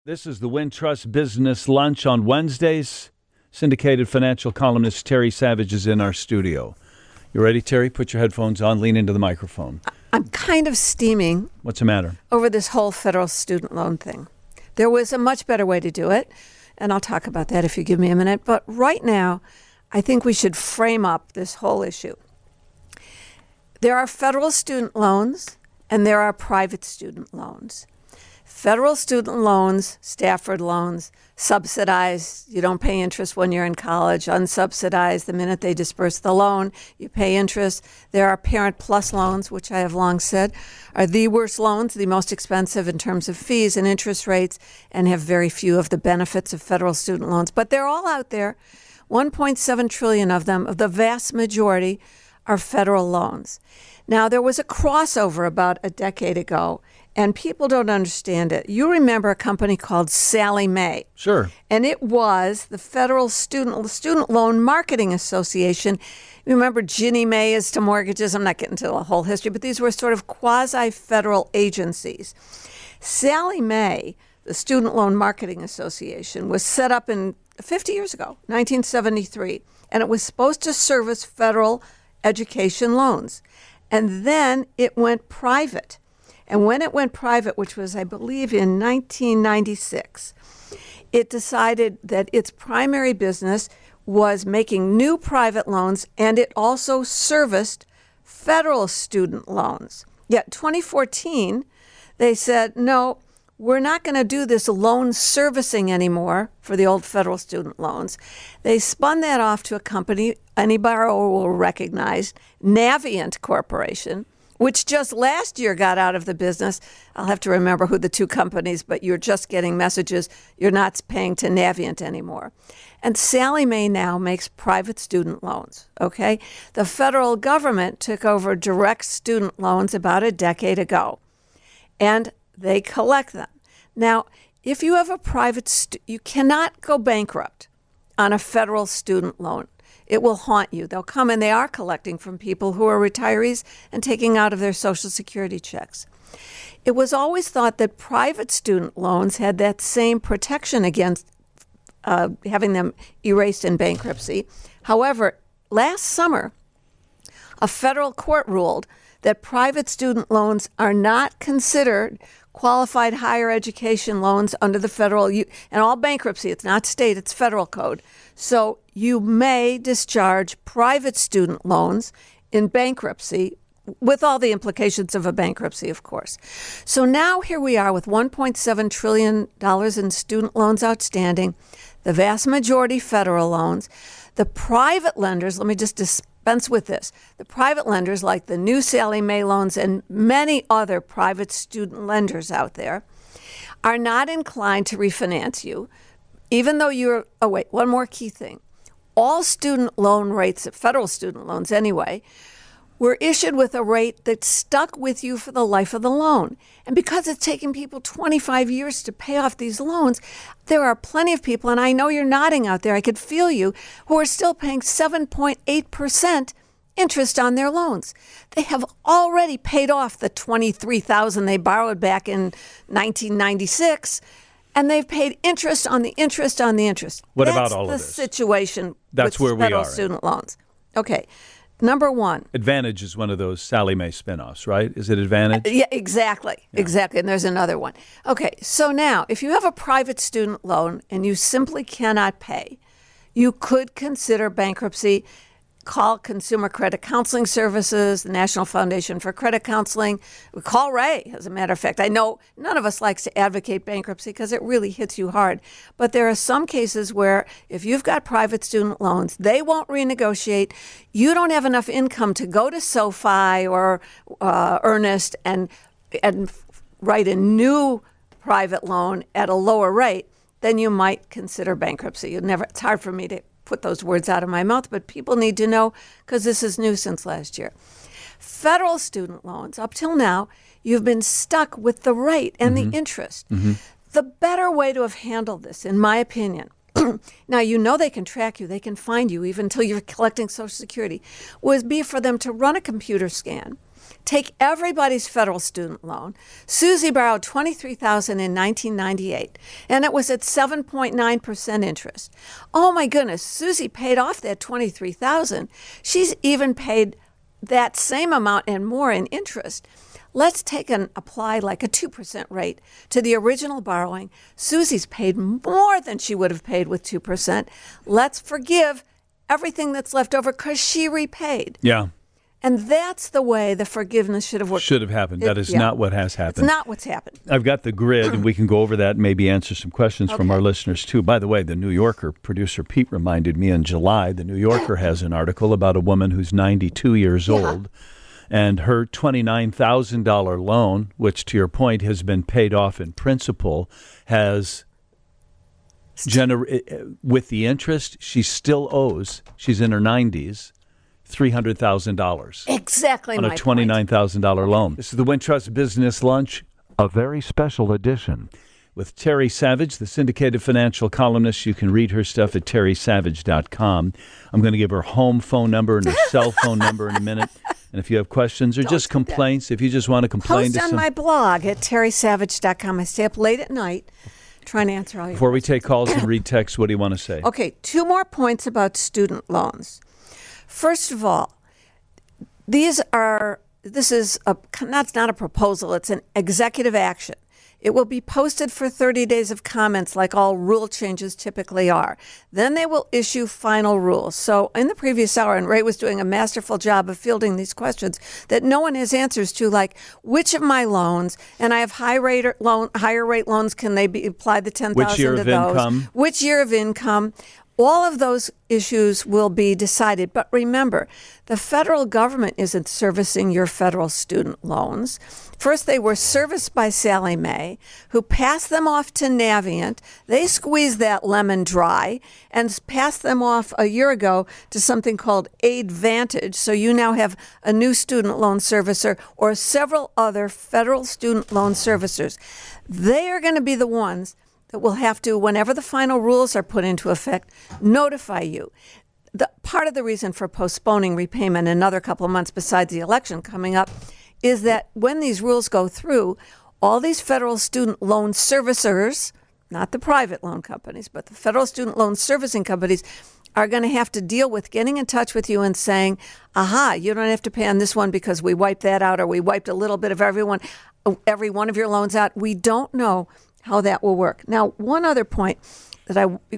This is the Wintrust Business Lunch on Wednesdays. Syndicated financial columnist Terry Savage is in our studio. You ready, Terry? Put your headphones on. Lean into the microphone. I'm kind of steaming. What's the matter? Over this whole federal student loan thing. There was a much better way to do it, and I'll talk about that if you give me a minute. But right now, I think we should frame up this whole issue. There are federal student loans, and there are private student loans. Federal student loans, Stafford loans, subsidized. You don't pay interest when you're in college. Unsubsidized, the minute they disperse the loan, you pay interest. There are Parent Plus loans, which I have long said are the worst loans, the most expensive in terms of fees and interest rates, and have very few of the benefits of federal student loans. But they're all out there. 1.7 trillion of them, the vast majority, are federal loans. Now, there was a crossover about a decade ago, and people don't understand it. You remember a company called Sallie Mae. Sure. And it was the Federal Student Loan Marketing Association. You remember Ginnie Mae as to mortgages. I'm not getting into the whole history, but these were sort of quasi-federal agencies. Sallie Mae, the Student Loan Marketing Association, was set up in 50 years ago, 1973, and it was supposed to service federal education loans. And then it went private. And when it went private, which was, I believe, in 1996, it decided that its primary business was making new private loans, and it also serviced federal student loans. Yet 2014, they said, no, we're not going to do this loan servicing anymore for the old federal student loans. They spun that off to a company any borrower will recognize, Navient Corporation, which just last year got out of the business. I'll have to remember who the two companies, but you're just getting messages. You're not paying to Navient anymore. And Sallie Mae now makes private student loans, okay? The federal government took over direct student loans about a decade ago, and they collect them. Now, if you have a private, you cannot go bankrupt on a federal student loan. It will haunt you. They'll come, and they are collecting from people who are retirees and taking out of their Social Security checks. It was always thought that private student loans had that same protection against having them erased in bankruptcy. However, last summer, a federal court ruled that private student loans are not considered qualified higher education loans under the federal, and all bankruptcy, it's not state, it's federal code. So you may discharge private student loans in bankruptcy with all the implications of a bankruptcy, of course. So now here we are with $1.7 trillion in student loans outstanding, the vast majority federal loans. The private lenders, let me just dispense with this. The private lenders, like the new Sallie Mae loans and many other private student lenders out there, are not inclined to refinance you, even though you're, oh wait, one more key thing. All student loan rates, federal student loans anyway, were issued with a rate that stuck with you for the life of the loan. And because it's taking people 25 years to pay off these loans, there are plenty of people, and I know you're nodding out there, I could feel you, who are still paying 7.8% interest on their loans. They have already paid off the $23,000 they borrowed back in 1996, and they've paid interest on the interest on the interest. What about all of this? That's the situation That's with where we federal are. student loans. Okay. Number one. Advantage is one of those Sallie Mae spinoffs, right? Is it Advantage? Yeah, exactly. Yeah. Exactly. And there's another one. Okay. So now, if you have a private student loan and you simply cannot pay, you could consider bankruptcy. Call Consumer Credit Counseling Services, the National Foundation for Credit Counseling. Call Ray, as a matter of fact. I know none of us likes to advocate bankruptcy because it really hits you hard. But there are some cases where if you've got private student loans, they won't renegotiate. You don't have enough income to go to SoFi or Earnest and write a new private loan at a lower rate, then you might consider bankruptcy. It's hard for me to put those words out of my mouth, but people need to know because this is new since last year. Federal student loans, up till now, you've been stuck with the rate and the interest. Mm-hmm. The better way to have handled this, in my opinion, now you know they can track you, they can find you even until you're collecting Social Security, would be for them to run a computer scan Take everybody's federal student loan. Susie borrowed $23,000 in 1998, and it was at 7.9% interest. Oh my goodness, Susie paid off that $23,000. She's even paid that same amount and more in interest. Let's take and apply like a 2% rate to the original borrowing. Susie's paid more than she would have paid with 2%. Let's forgive everything that's left over because she repaid. Yeah. And that's the way the forgiveness should have worked. Should have happened. That is not what has happened. It's not what's happened. I've got the grid, and we can go over that and maybe answer some questions from our listeners, too. By the way, the New Yorker, producer Pete reminded me in July, the New Yorker has an article about a woman who's 92 years old, and her $29,000 loan, which, to your point, has been paid off in principal, has with the interest, she still owes, she's in her 90s, $300,000. Exactly on a $29,000 loan. This is the Wintrust Business Lunch, a very special edition with Terry Savage, the syndicated financial columnist. You can read her stuff at terrysavage.com. I'm going to give her home phone number and her cell phone number in a minute. And if you have questions or just complaints, if you just want to complain post on my blog at terrysavage.com. I stay up late at night trying to answer all your Before questions. we take calls and read texts, what do you want to say? Okay, 2 more points about student loans. First of all, this is not a proposal, it's an executive action. It will be posted for 30 days of comments like all rule changes typically are. Then they will issue final rules. So in the previous hour, and Ray was doing a masterful job of fielding these questions that no one has answers to, like which of my loans, and I have higher rate loans, can they be applied the $10,000 Which year to of those? income? Which year of income? All of those issues will be decided. But remember, the federal government isn't servicing your federal student loans. First, they were serviced by Sallie Mae, who passed them off to Navient. They squeezed that lemon dry and passed them off a year ago to something called AidVantage. So you now have a new student loan servicer or several other federal student loan servicers. They are going to be the ones that will have to, whenever the final rules are put into effect, notify you. Part of the reason for postponing repayment another couple of months besides the election coming up is that when these rules go through, all these federal student loan servicers, not the private loan companies, but the federal student loan servicing companies, are going to have to deal with getting in touch with you and saying, aha, you don't have to pay on this one because we wiped that out, or we wiped a little bit of every one of your loans out. We don't know how that will work. Now, one other point that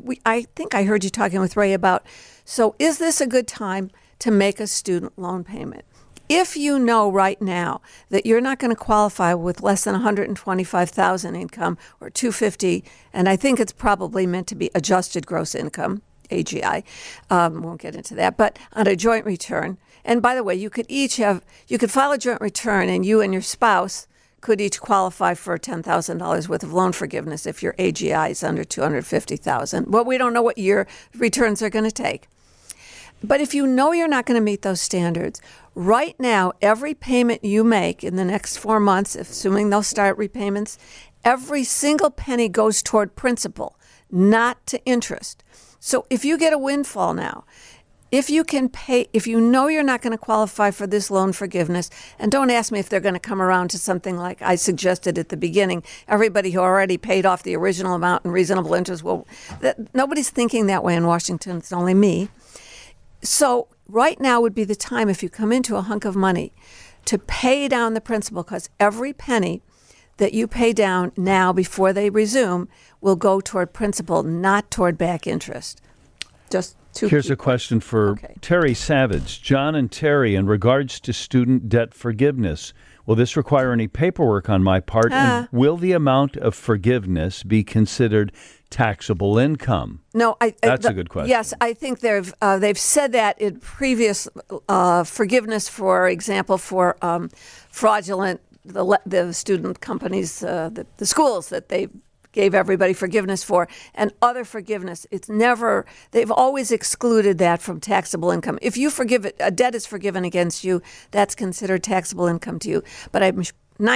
I think I heard you talking with Ray about. So is this a good time to make a student loan payment? If you know right now that you're not going to qualify with less than $125,000 income or $250,000, and I think it's probably meant to be adjusted gross income, AGI, won't get into that, but on a joint return. And by the way, you could file a joint return, and you and your spouse could each qualify for $10,000 worth of loan forgiveness if your AGI is under $250,000. Well, we don't know what year returns are going to take. But if you know you're not going to meet those standards, right now, every payment you make in the next 4 months, assuming they'll start repayments, every single penny goes toward principal, not to interest. So if you get a windfall now, if you can pay, if you know you're not going to qualify for this loan forgiveness, and don't ask me if they're going to come around to something like I suggested at the beginning, everybody who already paid off the original amount in reasonable interest, nobody's thinking that way in Washington. It's only me. So right now would be the time, if you come into a hunk of money, to pay down the principal, because every penny that you pay down now before they resume will go toward principal, not toward back interest. Just Here's a question for Terry Savage. John and Terry, in regards to student debt forgiveness, will this require any paperwork on my part? And will the amount of forgiveness be considered taxable income? No, that's a good question. Yes, I think they've said that in previous forgiveness, for example, for fraudulent, the student companies, the schools that they gave everybody forgiveness for, and other forgiveness. They've always excluded that from taxable income. If you forgive it, a debt is forgiven against you, that's considered taxable income to you. But I'm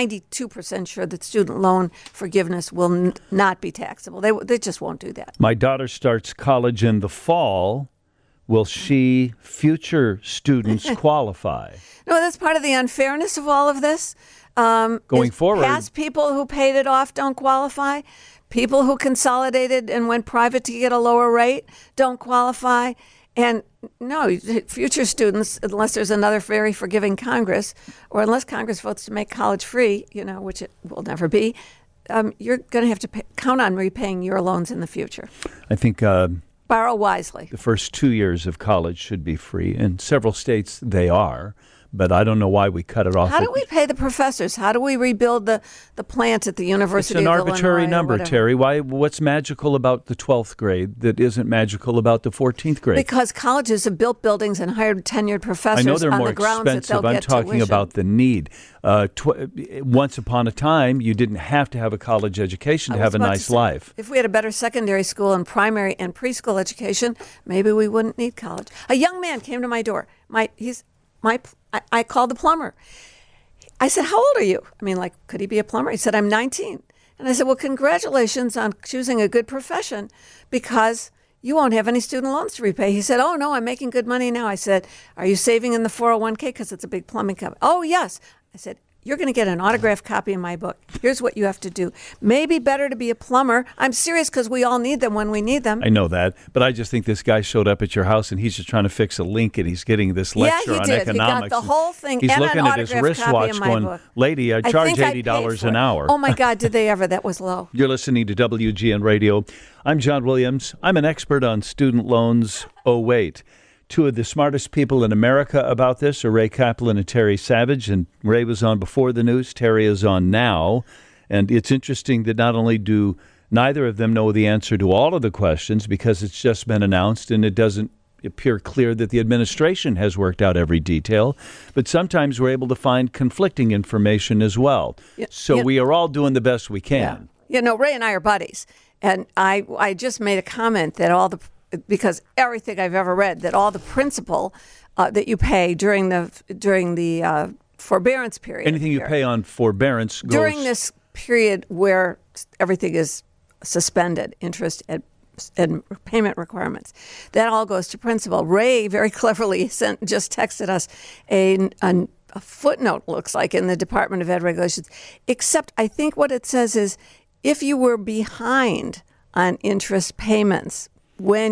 92% sure that student loan forgiveness will not be taxable. They just won't do that. My daughter starts college in the fall, will future students qualify? No, that's part of the unfairness of all of this. Going forward, past people who paid it off don't qualify. People who consolidated and went private to get a lower rate don't qualify. And no, future students, unless there's another very forgiving Congress, or unless Congress votes to make college free, which it will never be, you're going to have to count on repaying your loans in the future. I think borrow wisely. The first 2 years of college should be free. In several states, they are. But I don't know why we cut it off. How do we pay the professors? How do we rebuild the plant at the University of Illinois? It's an arbitrary number, Terry. What's magical about the 12th grade that isn't magical about the 14th grade? Because colleges have built buildings and hired tenured professors I know they're on more the grounds that expensive. they'll I'm get talking tuition. about the need. Once upon a time, you didn't have to have a college education to have a nice life. If we had a better secondary school and primary and preschool education, maybe we wouldn't need college. A young man came to my door. I called the plumber. I said, how old are you? Could he be a plumber? He said, I'm 19. And I said, well, congratulations on choosing a good profession because you won't have any student loans to repay. He said, oh, no, I'm making good money now. I said, are you saving in the 401k? Because it's a big plumbing company. Oh, yes. I said, you're going to get an autographed copy of my book. Here's what you have to do. Maybe better to be a plumber. I'm serious because we all need them when we need them. I know that, but I just think this guy showed up at your house and he's just trying to fix a link and he's getting this lecture on economics. He got the whole thing. He's and looking an at his wristwatch going, book. lady, I charge $80 an hour. Oh, my God, did they ever? That was low. You're listening to WGN Radio. I'm John Williams. I'm an expert on student loans. Oh, wait. Two of the smartest people in America about this are Ray Kaplan and Terry Savage. And Ray was on before the news. Terry is on now. And it's interesting that not only do neither of them know the answer to all of the questions because it's just been announced and it doesn't appear clear that the administration has worked out every detail, but sometimes we're able to find conflicting information as well. We are all doing the best we can. Yeah. Ray and I are buddies. And I just made a comment that because everything I've ever read, that all the principal that you pay during the forbearance period. Anything you pay on forbearance goes... During this period where everything is suspended, interest and payment requirements, that all goes to principal. Ray very cleverly just texted us a footnote, looks like, in the Department of Ed regulations, except I think what it says is if you were behind on interest payments when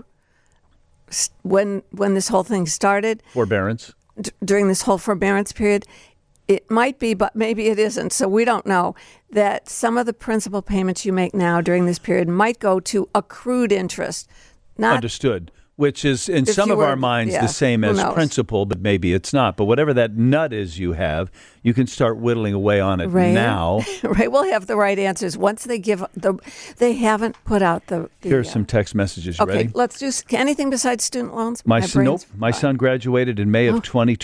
this whole thing started, forbearance, during this whole forbearance period, it might be, but maybe it isn't. So we don't know that some of the principal payments you make now during this period might go to accrued interest. Understood. Which is in some of our minds the same as principal, but maybe it's not. But whatever that nut is you have, you can start whittling away on it now. Right, we'll have the right answers once they they haven't put out the Here are some text messages. You ready? Okay, let's do anything besides student loans. My son graduated in May of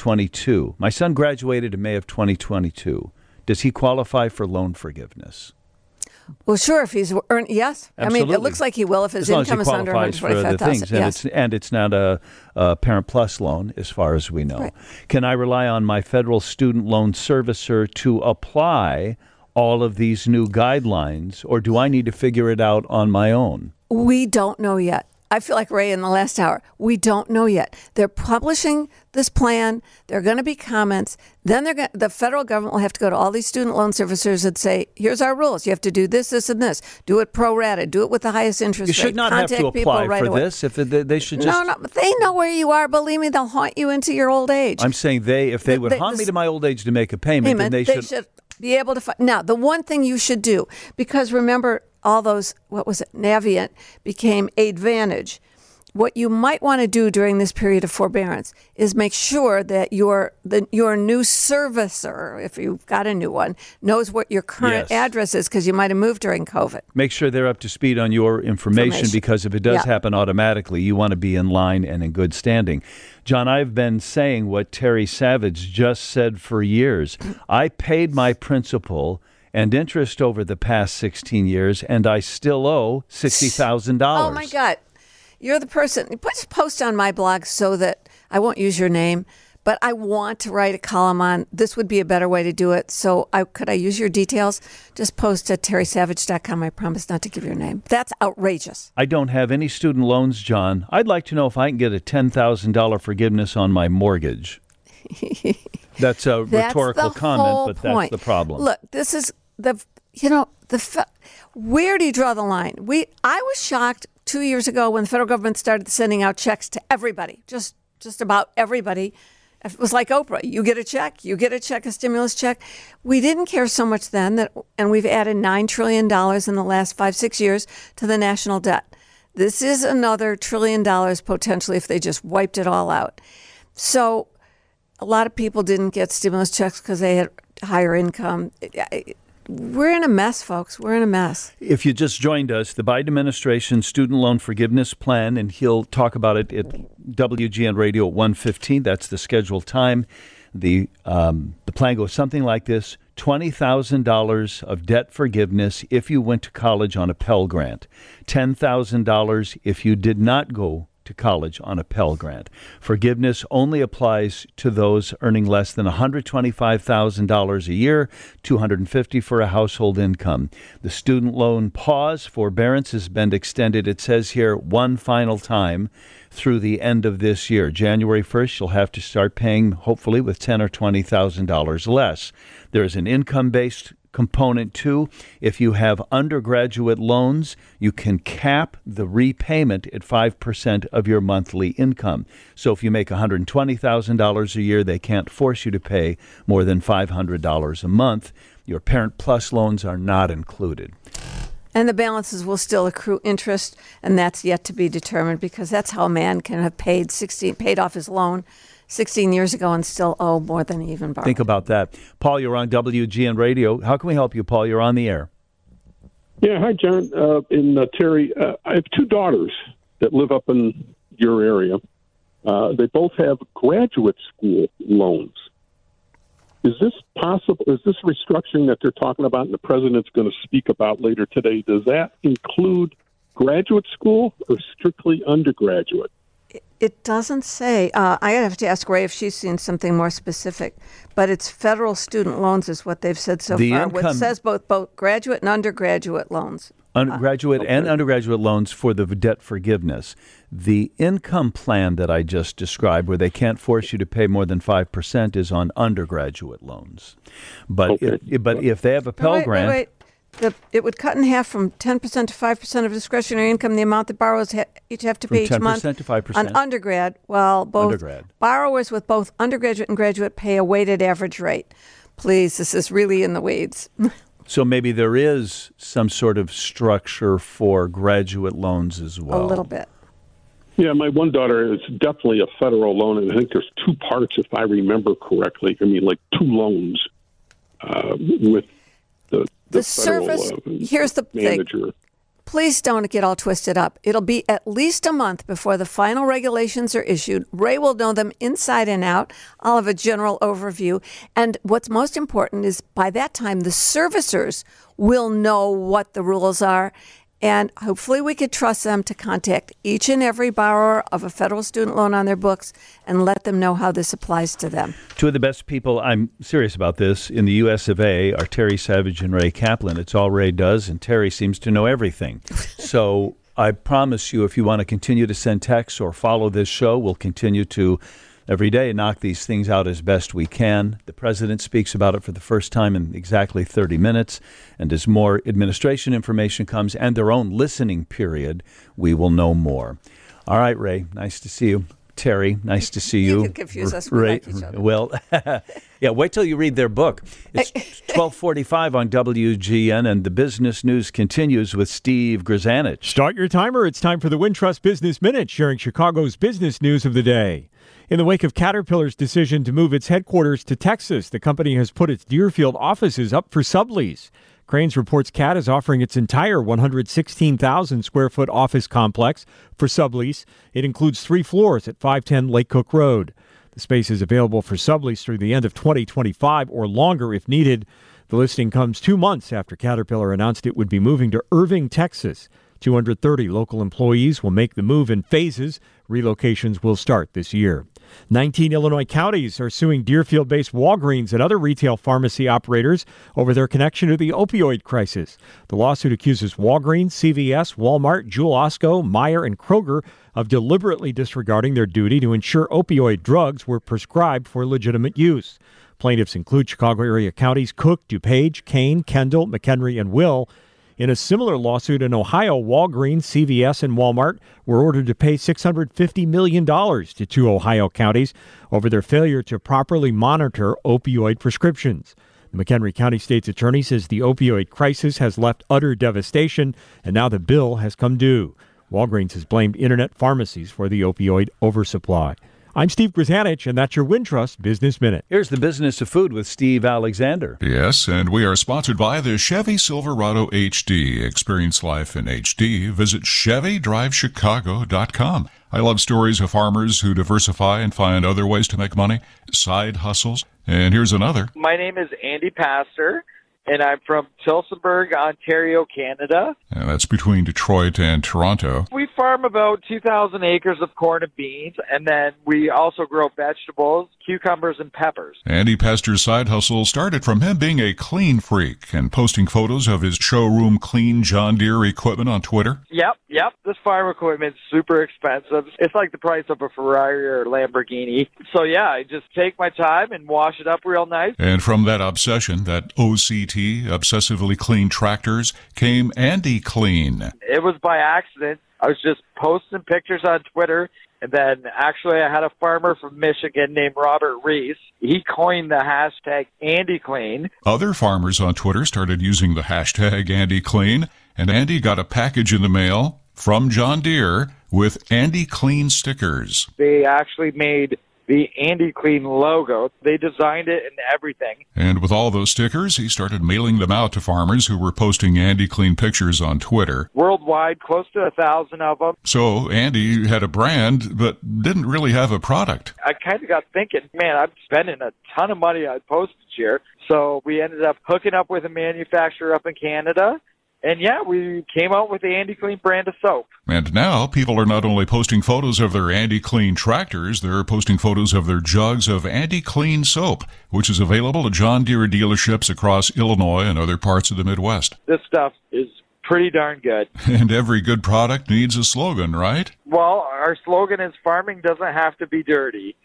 2022. My son graduated in May of 2022. Does he qualify for loan forgievess? Well, sure, if he's earned, yes. Absolutely. It looks like he will if his income is under $125,000. Yes. And it's not a Parent Plus loan, as far as we know. Right. Can I rely on my federal student loan servicer to apply all of these new guidelines, or do I need to figure it out on my own? We don't know yet. I feel like Ray in the last hour. We don't know yet. They're publishing this plan. There are going to be comments. Then the federal government will have to go to all these student loan servicers and say, here's our rules. You have to do this, this, and this. Do it pro rata. Do it with the highest interest rate. You should not have to apply for this. If they should just... No, but they know where you are. Believe me, they'll haunt you into your old age. I'm saying if they would haunt me to my old age to make a payment, then they should be able to... Now, the one thing you should do, because remember... all those, Navient became Aidvantage. What you might want to do during this period of forbearance is make sure that your new servicer, if you've got a new one, knows what your current address is because you might have moved during COVID. Make sure they're up to speed on your information because if it does happen automatically, you want to be in line and in good standing. John, I've been saying what Terry Savage just said for years. I paid my principal and interest over the past 16 years, and I still owe $60,000. Oh, my God. You're the person. Just post on my blog so that I won't use your name, but I want to write a column on this would be a better way to do it. So could I use your details? Just post at terrysavage.com. I promise not to give your name. That's outrageous. I don't have any student loans, John. I'd like to know if I can get a $10,000 forgiveness on my mortgage. That's a rhetorical comment, but that's the problem. Look, this is where do you draw the line? I was shocked 2 years ago when the federal government started sending out checks to everybody, just about everybody. It was like Oprah. You get a check, a stimulus check. We didn't care so much then, and we've added $9 trillion in the last 5-6 years to the national debt. This is another $1 trillion potentially if they just wiped it all out. So a lot of people didn't get stimulus checks because they had higher income. We're in a mess, folks. We're in a mess. If you just joined us, the Biden administration student loan forgiveness plan, and he'll talk about it at WGN Radio at 1:15. That's the scheduled time. The plan goes something like this: $20,000 of debt forgiveness if you went to college on a Pell Grant, $10,000 if you did not go to college on a Pell Grant. Forgiveness only applies to those earning less than $125,000 a year, $250,000 for a household income. The student loan pause forbearance has been extended, it says here, one final time through the end of this year. January 1st, you'll have to start paying, hopefully, with $10,000 or $20,000 less. There is an income-based component too. If you have undergraduate loans, you can cap the repayment at 5% of your monthly income. So if you make $120,000 a year, they can't force you to pay more than $500 a month. Your Parent Plus loans are not included. And the balances will still accrue interest, and that's yet to be determined because that's how a man can have paid off his loan 16 years ago and still owe more than he even borrowed. Think about that. Paul, you're on WGN Radio. How can we help you, Paul? You're on the air. Yeah, hi, John. Terry, I have two daughters that live up in your area. They both have graduate school loans. Is this possible? Is this restructuring that they're talking about and the president's going to speak about later today, does that include graduate school or strictly undergraduate? It doesn't say. I have to ask Ray if she's seen something more specific, but it's federal student loans is what they've said so far. Which says both graduate and undergraduate loans. Undergraduate and undergraduate loans for the debt forgiveness. The income plan that I just described, where they can't force you to pay more than 5%, is on undergraduate loans. But if they have a Pell Grant... It would cut in half from 10% to 5% of discretionary income, the amount that borrowers each have to pay each month. From 10% to 5%. On undergrad, while borrowers with both undergraduate and graduate pay a weighted average rate. Please, this is really in the weeds. So maybe there is some sort of structure for graduate loans as well. A little bit. Yeah, my one daughter is definitely a federal loan, and I think there's two parts, if I remember correctly. I mean, like two loans with the service. Federal, here's the manager. thing. Please don't get all twisted up. It'll be at least a month before the final regulations are issued. Ray will know them inside and out. I'll have a general overview. And what's most important is by that time, the servicers will know what the rules are. And hopefully we could trust them to contact each and every borrower of a federal student loan on their books and let them know how this applies to them. Two of the best people, I'm serious about this, in the U.S. of A. are Terry Savage and Ray Kaplan. It's all Ray does, and Terry seems to know everything. So I promise you, if you want to continue to send texts or follow this show, we'll continue to every day knock these things out as best we can. The president speaks about it for the first time in exactly 30 minutes. And as more administration information comes and their own listening period, we will know more. All right, Ray, nice to see you. Terry, nice to see you. You can confuse us. We like each other. Well, yeah, wait till you read their book. It's 12:45 on WGN, and the business news continues with Steve Grzanich. Start your timer. It's time for the Wintrust Business Minute, sharing Chicago's business news of the day. In the wake of Caterpillar's decision to move its headquarters to Texas, the company has put its Deerfield offices up for sublease. Cranes reports Cat is offering its entire 116,000 square foot office complex for sublease. It includes 3 floors at 510 Lake Cook Road. The space is available for sublease through the end of 2025 or longer if needed. The listing comes 2 months after Caterpillar announced it would be moving to Irving, Texas. 230 local employees will make the move in phases. Relocations will start this year. 19 Illinois counties are suing Deerfield-based Walgreens and other retail pharmacy operators over their connection to the opioid crisis. The lawsuit accuses Walgreens, CVS, Walmart, Jewel-Osco, Meijer, and Kroger of deliberately disregarding their duty to ensure opioid drugs were prescribed for legitimate use. Plaintiffs include Chicago area counties Cook, DuPage, Kane, Kendall, McHenry, and Will. In a similar lawsuit in Ohio, Walgreens, CVS, and Walmart were ordered to pay $650 million to two Ohio counties over their failure to properly monitor opioid prescriptions. The McHenry County State's attorney says the opioid crisis has left utter devastation, and now the bill has come due. Walgreens has blamed internet pharmacies for the opioid oversupply. I'm Steve Grzanich, and that's your Wintrust Business Minute. Here's the business of food with Steve Alexander. Yes, and we are sponsored by the Chevy Silverado HD. Experience life in HD. Visit ChevyDriveChicago.com. I love stories of farmers who diversify and find other ways to make money, side hustles. And here's another. My name is Andy Pastor, and I'm from Tillsonburg, Ontario, Canada. And that's between Detroit and Toronto. We farm about 2,000 acres of corn and beans, and then we also grow vegetables, cucumbers, and peppers. Andy Pastor's side hustle started from him being a clean freak and posting photos of his showroom clean John Deere equipment on Twitter. Yep. This farm equipment's super expensive. It's like the price of a Ferrari or Lamborghini. So, yeah, I just take my time and wash it up real nice. And from that obsession, that OCT, obsessively clean tractors, came Andy Clean. It was by accident. I was just posting pictures on Twitter, and then actually I had a farmer from Michigan named Robert Reese. He coined the hashtag AndyClean. Other farmers on Twitter started using the hashtag AndyClean, and Andy got a package in the mail from John Deere with Andy Clean stickers. They actually made the Andy Clean logo. They designed it and everything. And with all those stickers, he started mailing them out to farmers who were posting Andy Clean pictures on Twitter. Worldwide, close to 1,000 of them. So Andy had a brand, but didn't really have a product. I kind of got thinking, man, I'm spending a ton of money on postage here. So we ended up hooking up with a manufacturer up in Canada. And yeah, we came out with the Andy Clean brand of soap. And now people are not only posting photos of their Andy Clean tractors, they're posting photos of their jugs of Andy Clean soap, which is available at John Deere dealerships across Illinois and other parts of the Midwest. This stuff is pretty darn good. And every good product needs a slogan, right? Well, our slogan is farming doesn't have to be dirty.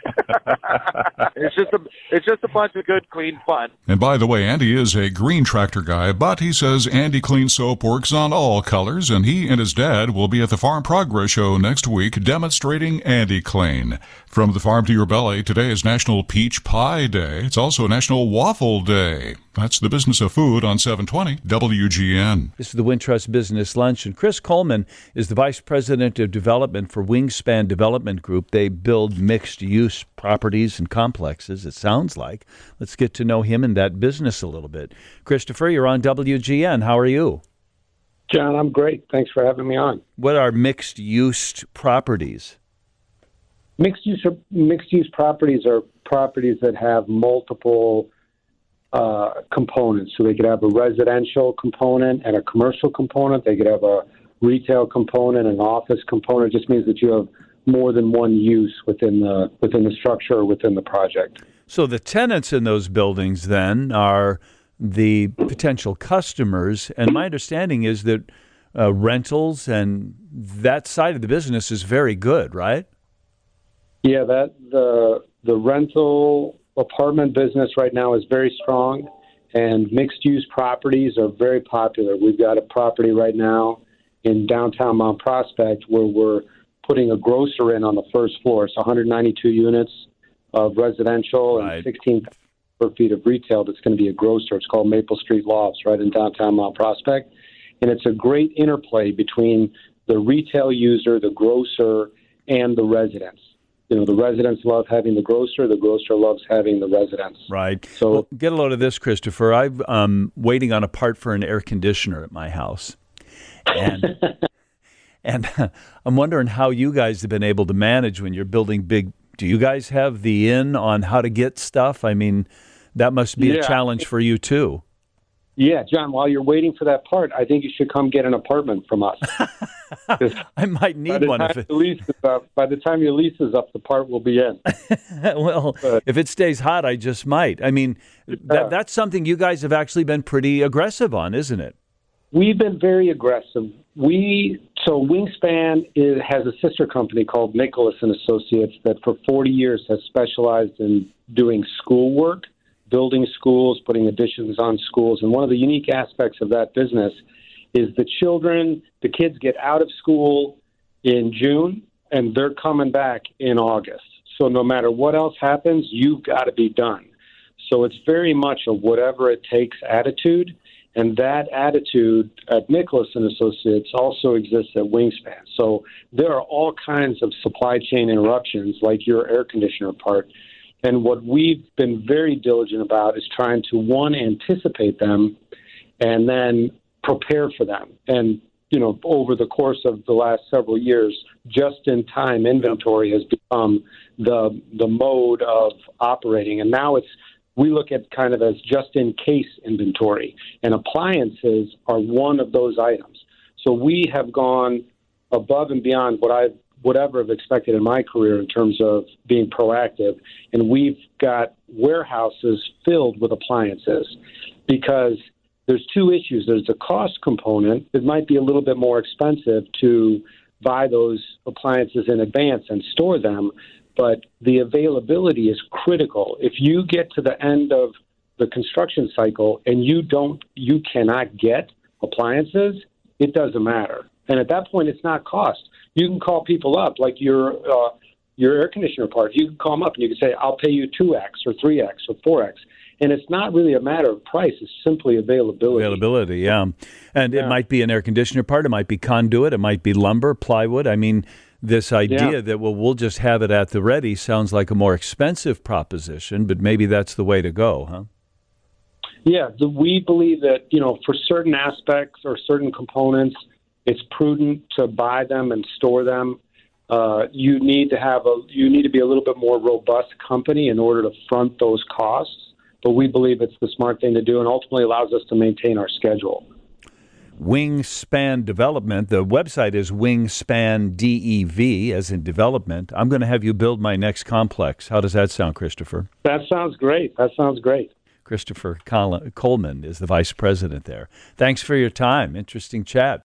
It's just a bunch of good, clean fun. And by the way, Andy is a green tractor guy, but he says Andy Clean soap works on all colors, and he and his dad will be at the Farm Progress Show next week demonstrating Andy Clean. From the farm to your belly, today is National Peach Pie Day. It's also National Waffle Day. That's the business of food on 720 WGN. This is the Wintrust Business Lunch, and Chris Coleman is the Vice President of Development for Wingspan Development Group. They build mixed-use properties and complexes, it sounds like. Let's get to know him and that business a little bit. Christopher, you're on WGN. How are you? John, I'm great. Thanks for having me on. What are mixed-use properties? Mixed-use properties are properties that have multiple components. So they could have a residential component and a commercial component. They could have a retail component, an office component. It just means that you have more than one use within the structure or within the project. So the tenants in those buildings then are the potential customers, and my understanding is that rentals and that side of the business is very good, right? Yeah, the rental apartment business right now is very strong, and mixed-use properties are very popular. We've got a property right now in downtown Mount Prospect where we're putting a grocer in on the first floor. It's 192 units of residential and 16 square feet of retail that's going to be a grocer. It's called Maple Street Lofts right in downtown Mount Prospect. And it's a great interplay between the retail user, the grocer, and the residents. You know, the residents love having the grocer loves having the residents. Right. So well, get a load of this, Christopher. I'm waiting on a part for an air conditioner at my house. And and I'm wondering how you guys have been able to manage when you're building big. Do you guys have the in on how to get stuff? I mean, that must be a challenge for you too. Yeah, John, while you're waiting for that part, I think you should come get an apartment from us. I might need one. By the time your lease is up, the part will be in. Well, if it stays hot, I just might. I mean, that's something you guys have actually been pretty aggressive on, isn't it? We've been very aggressive. Wingspan has a sister company called Nicholas and Associates that for 40 years has specialized in doing schoolwork, building schools, putting additions on schools. And one of the unique aspects of that business is the kids get out of school in June and they're coming back in August. So no matter what else happens, you've got to be done. So it's very much a whatever it takes attitude. And that attitude at Nicholas and Associates also exists at Wingspan. So there are all kinds of supply chain interruptions, like your air conditioner part. And what we've been very diligent about is trying to, one, anticipate them and then prepare for them. And, over the course of the last several years, just-in-time inventory has become the mode of operating. And now we look at kind of as just-in-case inventory. And appliances are one of those items. So we have gone above and beyond what I would ever have expected in my career in terms of being proactive. And we've got warehouses filled with appliances because there's two issues. There's the cost component. It might be a little bit more expensive to buy those appliances in advance and store them, but the availability is critical. If you get to the end of the construction cycle and you cannot get appliances, it doesn't matter. And at that point, it's not cost. You can call people up, like your air conditioner part. You can call them up and you can say, I'll pay you 2X or 3X or 4X. And it's not really a matter of price. It's simply availability. Availability, yeah. And it might be an air conditioner part. It might be conduit. It might be lumber, plywood. I mean, this idea that, we'll just have it at the ready sounds like a more expensive proposition, but maybe that's the way to go, huh? Yeah, we believe that, for certain aspects or certain components, it's prudent to buy them and store them. You need to be a little bit more robust company in order to front those costs. But we believe it's the smart thing to do and ultimately allows us to maintain our schedule. Wingspan Development. The website is Wingspan DEV, as in development. I'm going to have you build my next complex. How does that sound, Christopher? That sounds great. Christopher Coleman is the vice president there. Thanks for your time. Interesting chat.